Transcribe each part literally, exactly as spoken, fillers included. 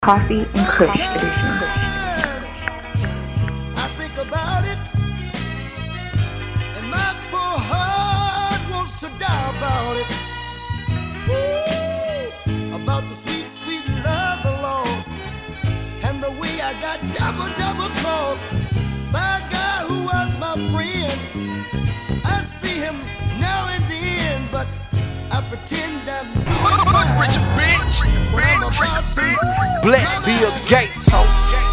Coffee and Kush edition. I think about it, and my poor heart wants to die about it. Woo! About the sweet, sweet love I lost, and the way I got double, double crossed by a guy who was my friend. I see him now and then, but I pretend I'm doing fine. Rich bitch, When I'm about to Black Bill Gates, ho.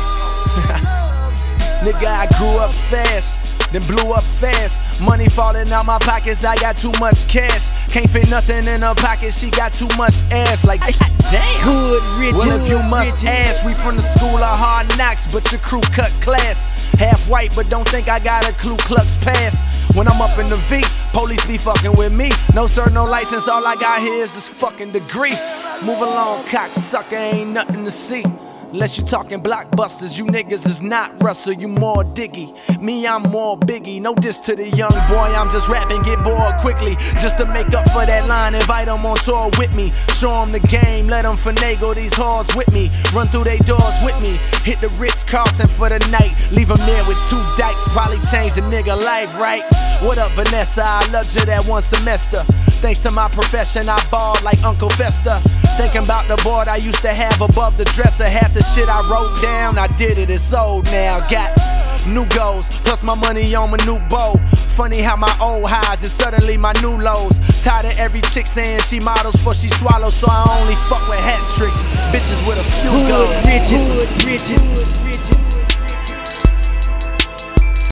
Nigga, I grew up fast, then blew up fast. Money falling out my pockets, I got too much cash. Can't fit nothing in her pocket, she got too much ass. Like, damn. Hood rich. Well, if you must ask, we from the school of hard knocks, but your crew cut class. Half white, but don't think I got a Ku Klux pass. When I'm up in the V, police be fucking with me. No sir, no license, all I got here is this fucking degree. Move along, cocksucker, ain't nothing to see. Unless you talking blockbusters, you niggas is not Russell, you more Diggy. Me, I'm more Biggie. No diss to the young boy, I'm just rapping, get bored quickly. Just to make up for that line, invite them on tour with me. Show them the game, let them finagle these whores with me. Run through they doors with me. Hit the Ritz-Carlton for the night. Leave them there with two dykes, probably change the nigga life, right? What up, Vanessa? I loved you that one semester. Thanks to my profession, I balled like Uncle Fester. Thinking about the board I used to have above the dresser. Half the shit I wrote down, I did it, it's old now. Got new goals, plus my money on my new bow. Funny how my old highs is suddenly my new lows. Tired of every chick saying she models for she swallows, so I only fuck with hat tricks. Bitches with a few goals. Hood rich, hood rich.